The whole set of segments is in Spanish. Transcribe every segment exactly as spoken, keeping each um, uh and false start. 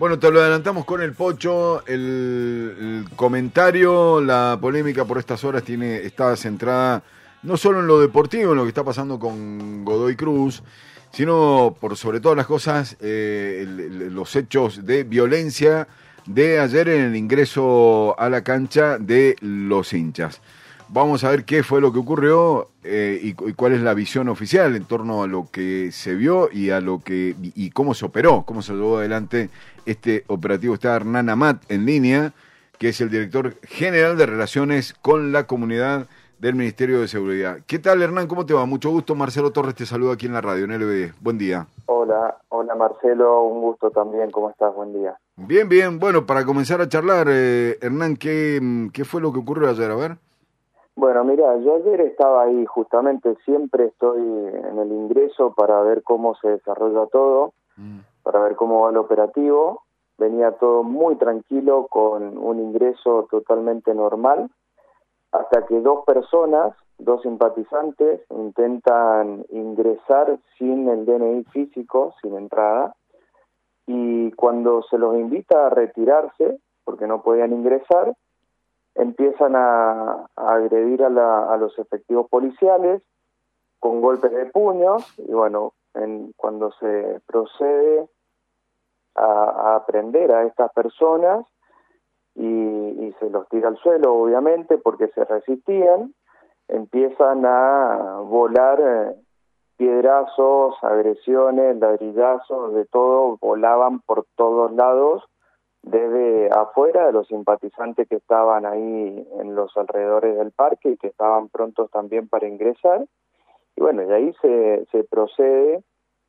Bueno, te lo adelantamos con el Pocho, el, el comentario, la polémica por estas horas tiene está centrada no solo en lo deportivo, en lo que está pasando con Godoy Cruz, sino por sobre todas las cosas, eh, el, el, los hechos de violencia de ayer en el ingreso a la cancha de los hinchas. Vamos a ver qué fue lo que ocurrió eh, y, y cuál es la visión oficial en torno a lo que se vio y a lo que y, y cómo se operó, cómo se llevó adelante este operativo. Está Hernán Amat en línea, que es el director general de Relaciones con la Comunidad del Ministerio de Seguridad. ¿Qué tal, Hernán? ¿Cómo te va? Mucho gusto. Marcelo Torres te saluda aquí en la radio, en L B D. Buen día. Hola, hola Marcelo, un gusto también. ¿Cómo estás? Buen día. Bien, bien. Bueno, para comenzar a charlar, eh, Hernán, ¿qué, ¿qué fue lo que ocurrió ayer? A ver. Bueno, mira, yo ayer estaba ahí, justamente siempre estoy en el ingreso para ver cómo se desarrolla todo, mm. para ver cómo va el operativo. Venía todo muy tranquilo, con un ingreso totalmente normal, hasta que dos personas, dos simpatizantes, intentan ingresar sin el D N I físico, sin entrada, y cuando se los invita a retirarse, porque no podían ingresar, empiezan a, a agredir a, la, a los efectivos policiales con golpes de puños, y bueno, en, cuando se procede a, a aprender a estas personas y, y se los tira al suelo, obviamente, porque se resistían, empiezan a volar eh, piedrazos, agresiones, ladrillazos, de todo, volaban por todos lados, desde afuera de los simpatizantes que estaban ahí en los alrededores del parque y que estaban prontos también para ingresar. Y bueno, y ahí se, se procede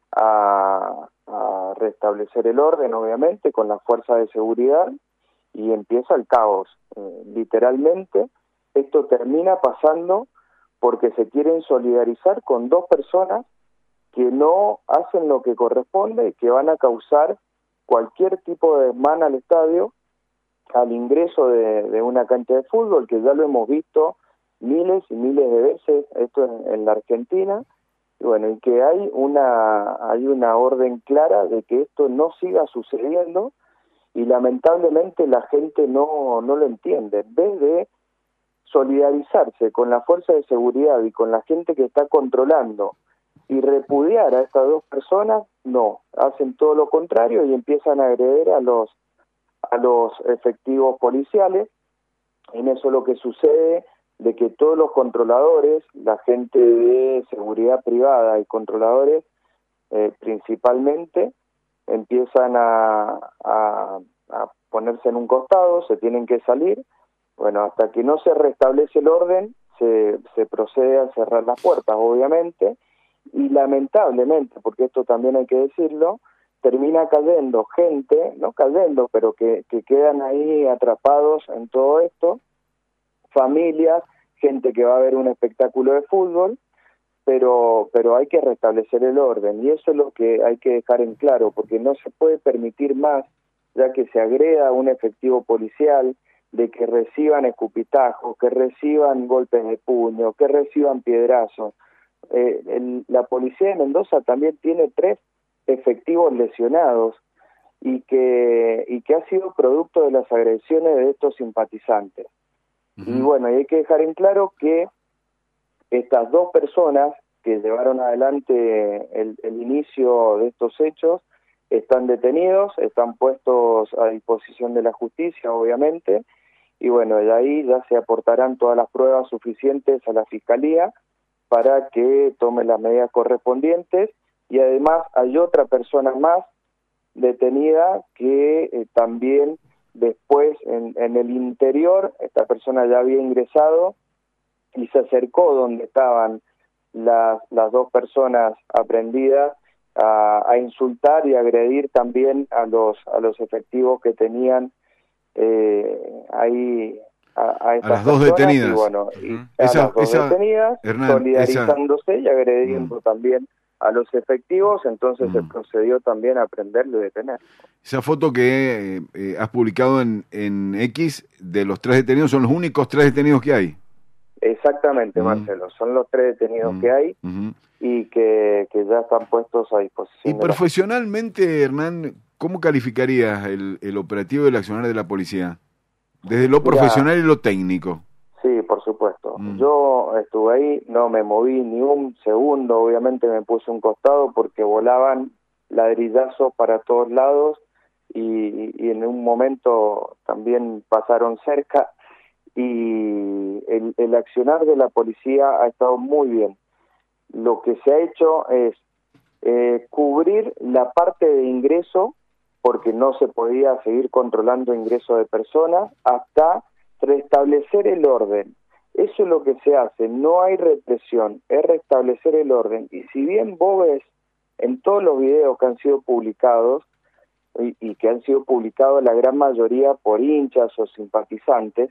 a, a restablecer el orden, obviamente, con la fuerza de seguridad, y empieza el caos. Eh, literalmente, esto termina pasando porque se quieren solidarizar con dos personas que no hacen lo que corresponde y que van a causar cualquier tipo de desmán al estadio, al ingreso de, de una cancha de fútbol, que ya lo hemos visto miles y miles de veces, esto en, en la Argentina, y bueno, y que hay una, hay una orden clara de que esto no siga sucediendo, y lamentablemente la gente no, no lo entiende. En vez de solidarizarse con la fuerza de seguridad y con la gente que está controlando y repudiar a estas dos personas, no, hacen todo lo contrario y empiezan a agredir a los a los efectivos policiales. En eso lo que sucede de que todos los controladores, la gente de seguridad privada y controladores eh, principalmente, empiezan a, a, a ponerse en un costado, se tienen que salir. Bueno, hasta que no se restablece el orden, se, se procede a cerrar las puertas, obviamente, y lamentablemente, porque esto también hay que decirlo, termina cayendo gente, no cayendo, pero que, que quedan ahí atrapados en todo esto, familias, gente que va a ver un espectáculo de fútbol, pero pero hay que restablecer el orden, y eso es lo que hay que dejar en claro, porque no se puede permitir más, ya que se agreda a un efectivo policial, de que reciban escupitajos, que reciban golpes de puño, que reciban piedrazos. Eh, el, la policía de Mendoza también tiene tres efectivos lesionados y que y que ha sido producto de las agresiones de estos simpatizantes. Uh-huh. Y bueno, y hay que dejar en claro que estas dos personas que llevaron adelante el, el inicio de estos hechos están detenidos, están puestos a disposición de la justicia, obviamente, y bueno, de ahí ya se aportarán todas las pruebas suficientes a la Fiscalía para que tome las medidas correspondientes, y además hay otra persona más detenida que eh, también después en, en el interior, esta persona ya había ingresado y se acercó donde estaban las, las dos personas aprehendidas a, a insultar y agredir también a los, a los efectivos que tenían eh, ahí a, a, a las dos detenidas. Y bueno, uh-huh. y a esa, las dos esa, detenidas, Hernán, solidarizándose esa... y agrediendo uh-huh. también a los efectivos, entonces uh-huh. se procedió también a prenderlo y detener. Esa foto que eh, eh, has publicado en, en X de los tres detenidos, ¿son los únicos tres detenidos que hay? Exactamente, uh-huh. Marcelo, son los tres detenidos uh-huh. que hay, uh-huh. y que, que ya están puestos a disposición. Y profesionalmente, Hernán, ¿cómo calificarías el, el operativo del accionar de la policía? Desde lo profesional y lo técnico. Sí, por supuesto. Mm. Yo estuve ahí, no me moví ni un segundo, obviamente me puse un costado porque volaban ladrillazos para todos lados y, y en un momento también pasaron cerca y el, el accionar de la policía ha estado muy bien. Lo que se ha hecho es eh, cubrir la parte de ingreso, porque no se podía seguir controlando ingreso de personas, hasta restablecer el orden. Eso es lo que se hace, no hay represión, es restablecer el orden. Y si bien vos ves en todos los videos que han sido publicados, y, y que han sido publicados la gran mayoría por hinchas o simpatizantes,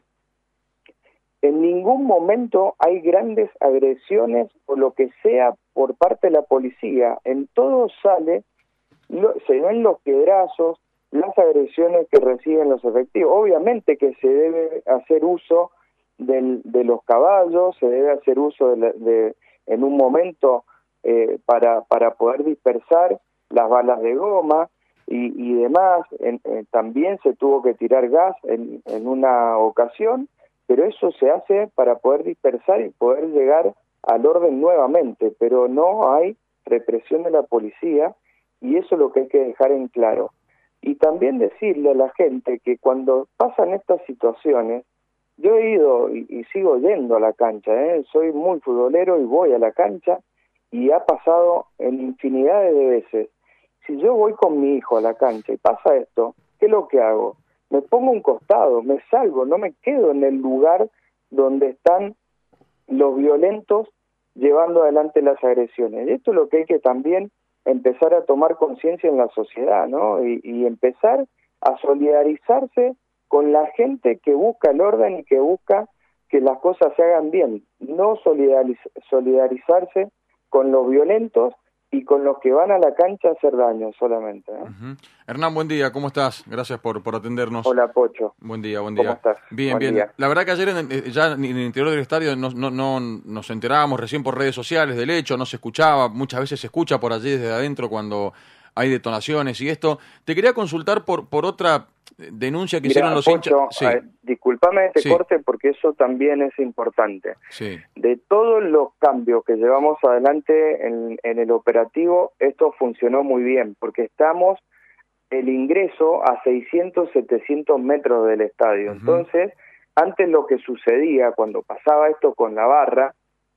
en ningún momento hay grandes agresiones o lo que sea por parte de la policía. En todo sale, lo, se ven los piedrazos, las agresiones que reciben los efectivos. Obviamente que se debe hacer uso del, de los caballos, se debe hacer uso de, la, de en un momento eh, para, para poder dispersar las balas de goma y, y demás. En, eh, también se tuvo que tirar gas en, en una ocasión, pero eso se hace para poder dispersar y poder llegar al orden nuevamente, pero no hay represión de la policía y eso es lo que hay que dejar en claro. Y también decirle a la gente que cuando pasan estas situaciones, yo he ido y, y sigo yendo a la cancha, ¿eh? Soy muy futbolero y voy a la cancha y ha pasado en infinidades de veces. Si yo voy con mi hijo a la cancha y pasa esto, ¿qué es lo que hago? Me pongo un costado, me salgo, no me quedo en el lugar donde están los violentos llevando adelante las agresiones. Y esto es lo que hay que también empezar a tomar conciencia en la sociedad, ¿no? Y, y empezar a solidarizarse con la gente que busca el orden y que busca que las cosas se hagan bien, no solidariz solidarizarse con los violentos y con los que van a la cancha a hacer daño solamente, ¿eh? Uh-huh. Hernán, buen día, ¿cómo estás? Gracias por, por atendernos. Hola, Pocho. Buen día, buen día. ¿Cómo estás? Bien, buen bien. Día. La verdad que ayer en, ya en el interior del estadio no, no, no nos enterábamos recién por redes sociales del hecho, no se escuchaba, muchas veces se escucha por allí desde adentro cuando hay detonaciones y esto. Te quería consultar por, por otra denuncia que Mirá, hicieron los Pocho, hinchas. Sí. eh, disculpame este Sí. corte porque eso también es importante. Sí. De todos los cambios que llevamos adelante en, en el operativo, esto funcionó muy bien, porque estamos el ingreso a seiscientos, setecientos metros del estadio. Uh-huh. Entonces, antes lo que sucedía cuando pasaba esto con la barra,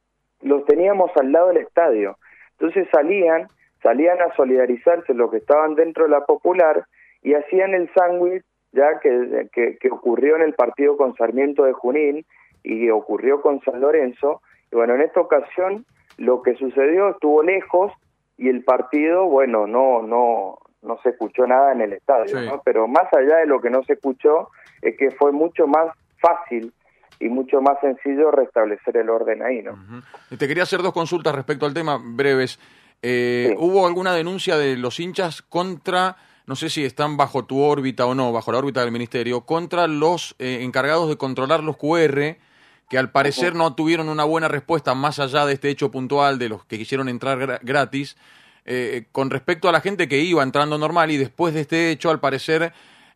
los teníamos al lado del estadio. Entonces salían, salían a solidarizarse los que estaban dentro de la Popular y hacían el sándwich ya que, que, que ocurrió en el partido con Sarmiento de Junín y ocurrió con San Lorenzo. Y bueno, en esta ocasión lo que sucedió estuvo lejos y el partido, bueno, no no no se escuchó nada en el estadio, sí. ¿no? Pero más allá de lo que no se escuchó, es que fue mucho más fácil y mucho más sencillo restablecer el orden ahí, ¿no? Uh-huh. Te quería hacer dos consultas respecto al tema, breves. Eh, sí. ¿Hubo alguna denuncia de los hinchas contra, no sé si están bajo tu órbita o no, bajo la órbita del ministerio, contra los eh, encargados de controlar los cu erre, que al parecer uh-huh. no tuvieron una buena respuesta más allá de este hecho puntual de los que quisieron entrar gra- gratis, eh, con respecto a la gente que iba entrando normal y después de este hecho, al parecer,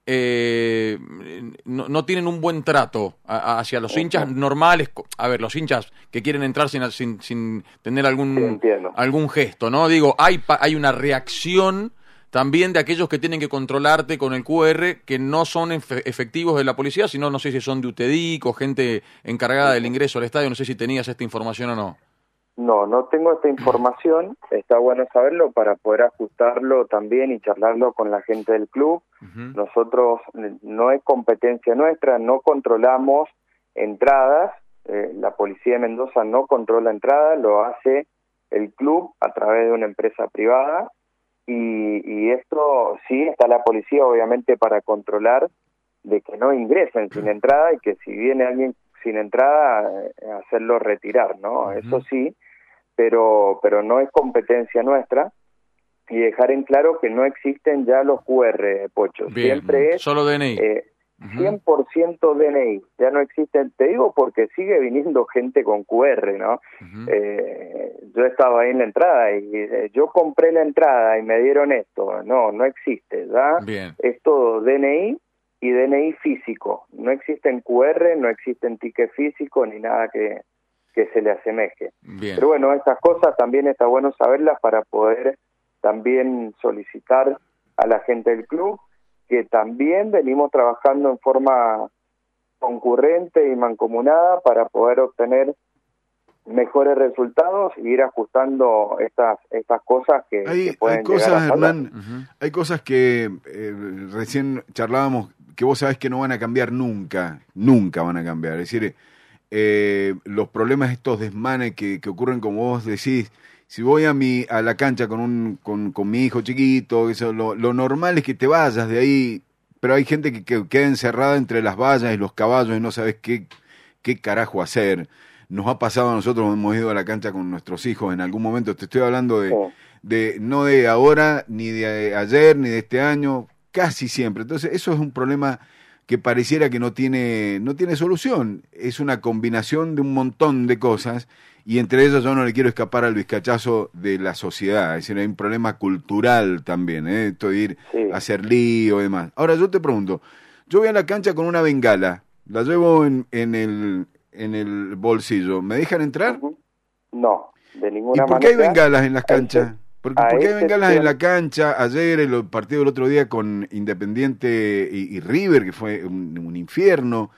eh, no, no tienen un buen trato a, a, hacia los uh-huh. hinchas normales, a ver, los hinchas que quieren entrar sin, sin, sin tener algún, sí, algún gesto, ¿no? Digo, hay, hay una reacción también de aquellos que tienen que controlarte con el cu erre, que no son efe- efectivos de la policía, sino no sé si son de UTEDIC o gente encargada del ingreso al estadio, no sé si tenías esta información o no. No, no tengo esta información, está bueno saberlo para poder ajustarlo también y charlarlo con la gente del club. Uh-huh. Nosotros, no es competencia nuestra, no controlamos entradas, eh, la policía de Mendoza no controla entradas, lo hace el club a través de una empresa privada. Y, y esto sí, está la policía obviamente para controlar de que no ingresen sin entrada y que si viene alguien sin entrada, eh, hacerlo retirar, ¿no? Uh-huh. Eso sí, pero pero no es competencia nuestra y dejar en claro que no existen ya los cu erre, Pocho. Bien, siempre es solo D N I. Eh, cien por ciento D N I, ya no existen, te digo porque sigue viniendo gente con Q R, ¿no? Uh-huh. Eh, yo estaba ahí en la entrada y eh, yo compré la entrada y me dieron esto, no, no existe, ¿ya? Bien. Es todo D N I y D N I físico, no existen Q R, no existen ticket físico ni nada que, que se le asemeje. Bien. Pero bueno, estas cosas también está bueno saberlas para poder también solicitar a la gente del club, que también venimos trabajando en forma concurrente y mancomunada para poder obtener mejores resultados y ir ajustando estas estas cosas que, hay, que pueden hay cosas, llegar a pasar. Hernán, uh-huh. Hay cosas que eh, recién charlábamos que vos sabés que no van a cambiar nunca, nunca van a cambiar. Es decir, eh, los problemas estos desmanes que, que ocurren, como vos decís, si voy a mi a la cancha con un con, con mi hijo chiquito, eso, lo, lo normal es que te vayas de ahí, pero hay gente que, que queda encerrada entre las vallas y los caballos y no sabes qué, qué carajo hacer. Nos ha pasado a nosotros, hemos ido a la cancha con nuestros hijos en algún momento, te estoy hablando de, oh. de no de ahora, ni de ayer, ni de este año, casi siempre. Entonces eso es un problema que pareciera que no tiene, no tiene solución. Es una combinación de un montón de cosas y entre ellas yo no le quiero escapar al vizcachazo de la sociedad. Es decir, hay un problema cultural también, ¿eh? Esto de ir sí. a hacer lío y demás. Ahora yo te pregunto, yo voy a la cancha con una bengala, la llevo en, en, el, en el bolsillo, ¿me dejan entrar? No, de ninguna manera. ¿Y por qué hay bengalas en las canchas? Porque, ¿Por qué hay bengalas tema... en la cancha? Ayer el partido del otro día con Independiente y, y River, que fue un, un infierno.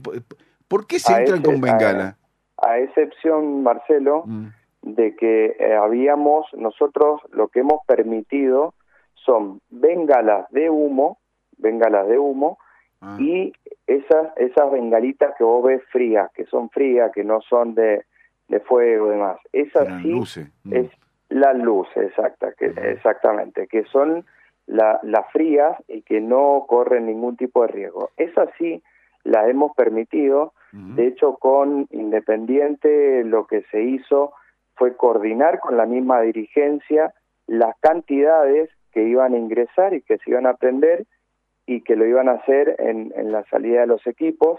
¿Por qué se a entran ese, con bengala? A, a excepción, Marcelo, mm. de que eh, habíamos, nosotros lo que hemos permitido son bengalas de humo, bengalas de humo, ah. y esas esas bengalitas que vos ves frías, que son frías, que no son de, de fuego y demás. Esas Eran sí luces. Mm. es las luces, exacta, que, uh-huh. exactamente, que son la, las frías y que no corren ningún tipo de riesgo. Esas sí las hemos permitido. Uh-huh. De hecho, con Independiente lo que se hizo fue coordinar con la misma dirigencia las cantidades que iban a ingresar y que se iban a prender y que lo iban a hacer en, en la salida de los equipos,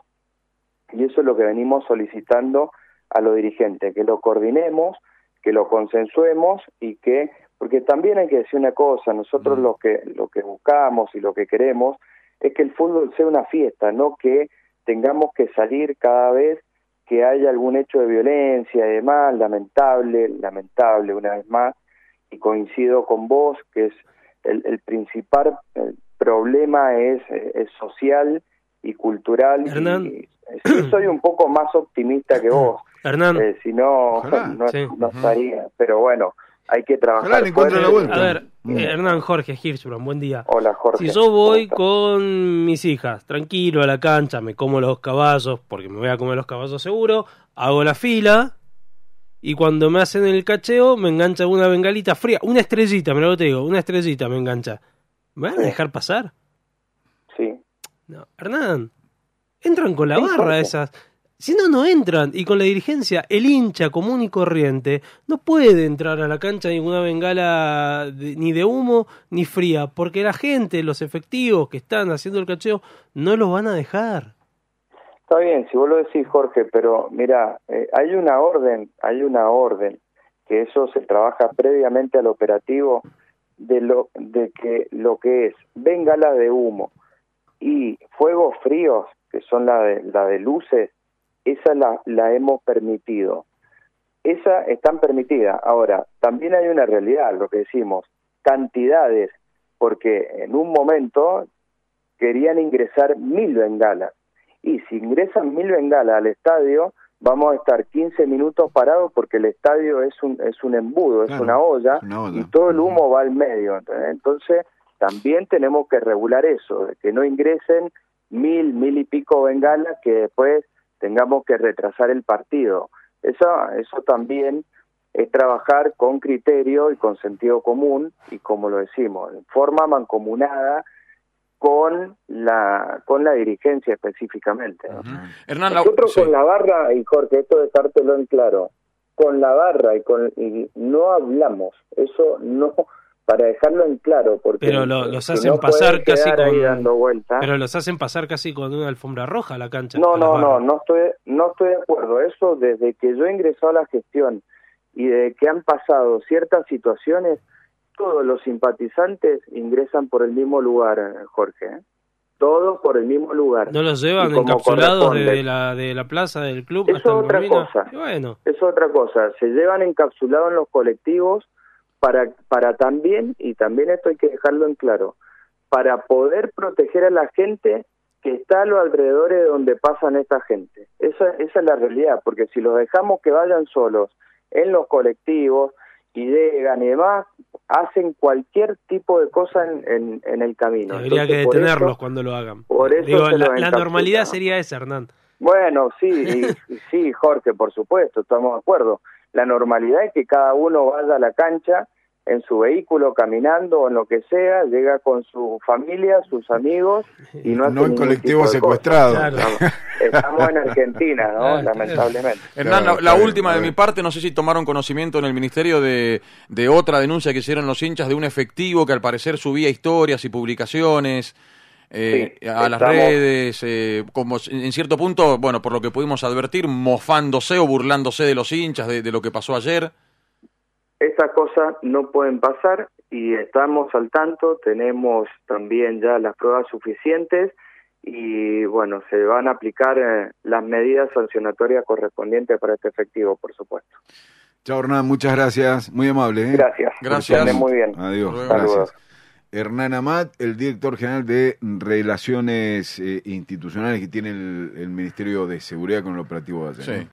y eso es lo que venimos solicitando a los dirigentes, que lo coordinemos, que lo consensuemos y que, porque también hay que decir una cosa, nosotros mm. lo que lo que buscamos y lo que queremos es que el fútbol sea una fiesta, no que tengamos que salir cada vez que haya algún hecho de violencia y demás, lamentable, lamentable una vez más, y coincido con vos que es el, el principal el problema es, es social y cultural. Hernán. Y, yo soy un poco más optimista que vos. Hernán. Eh, si no, no, sí. no estaría. Pero bueno, hay que trabajar. Ojalá, a ver, mm. eh, Hernán, Jorge Hirschbrand, buen día. Hola, Jorge. Si yo voy con mis hijas, tranquilo a la cancha, me como los caballos, porque me voy a comer los caballos seguro, hago la fila, y cuando me hacen el cacheo, me engancha una bengalita fría, una estrellita, me lo te digo, una estrellita me engancha. ¿Me van a dejar pasar? Sí. No, Hernán, entran con la sí, barra Jorge. esas. Si no, no entran. Y con la dirigencia, el hincha común y corriente no puede entrar a la cancha ninguna bengala de, ni de humo ni fría, porque la gente, los efectivos que están haciendo el cacheo, no los van a dejar. Está bien, si vos lo decís, Jorge, pero mira, eh, hay una orden, hay una orden, que eso se trabaja previamente al operativo, de lo de que lo que es bengala de humo y fuegos fríos, que son la de, la de luces, esa la, la hemos permitido. Esa están permitidas. Ahora, también hay una realidad, lo que decimos, cantidades, porque en un momento querían ingresar mil bengalas, y si ingresan mil bengalas al estadio, vamos a estar quince minutos parados porque el estadio es un es un embudo, claro, es una olla, es una olla, y todo el humo va al medio. Entonces, también tenemos que regular eso, de que no ingresen mil, mil y pico bengalas que después tengamos que retrasar el partido. Eso, eso también es trabajar con criterio y con sentido común, y como lo decimos, en forma mancomunada con la con la dirigencia específicamente, ¿no? Uh-huh. Hernán, nosotros la... con sí. la barra, y Jorge, esto dejártelo en claro, con la barra y con y no hablamos, eso no para dejarlo en claro, porque pero lo, los si hacen no pasar casi quedar ahí con dando vueltas. Pero los hacen pasar casi con una alfombra roja a la cancha. No, a no, las no, barras. no estoy, no estoy de acuerdo. Eso desde que yo ingresé a la gestión y de que han pasado ciertas situaciones, todos los simpatizantes ingresan por el mismo lugar, Jorge. ¿eh? Todos por el mismo lugar. ¿No los llevan Y como encapsulados corresponde. de la de la plaza del club Eso hasta es el otra Malvinas? cosa. Y bueno, Es otra cosa. Se llevan encapsulados en los colectivos para, para también, y también esto hay que dejarlo en claro, para poder proteger a la gente que está a los alrededores de donde pasan esta gente. Esa, esa es la realidad, porque si los dejamos que vayan solos en los colectivos y llegan y demás, hacen cualquier tipo de cosa en, en, en el camino. debería Entonces, que por detenerlos eso- cuando lo hagan. por eso Digo, se la, los la encapsulan. normalidad sería esa, Hernán. Bueno, sí, y- y sí, Jorge, por supuesto, estamos de acuerdo. La normalidad es que cada uno vaya a la cancha en su vehículo, caminando o en lo que sea, llega con su familia, sus amigos, y no hace No en ningún colectivo tipo de cosa. secuestrado. Claro. Estamos, estamos en Argentina, ¿no? Claro. Lamentablemente. Hernán, Claro, la, la está bien, última está de bien. mi parte, no sé si tomaron conocimiento en el ministerio de, de otra denuncia que hicieron los hinchas de un efectivo que al parecer subía historias y publicaciones eh, Sí, a las estamos- redes, eh, como en cierto punto, bueno, por lo que pudimos advertir, mofándose o burlándose de los hinchas, de, de lo que pasó ayer. Estas cosas no pueden pasar y estamos al tanto, tenemos también ya las pruebas suficientes y bueno, se van a aplicar eh, las medidas sancionatorias correspondientes para este efectivo, por supuesto. Chao, Hernán, muchas gracias. Muy amable. ¿eh? Gracias. Gracias. Que estén muy bien. Adiós. Hasta Gracias. luego. Hernán Amat, el director general de Relaciones eh, Institucionales que tiene el, el Ministerio de Seguridad con el operativo de ayer. Sí. ¿no?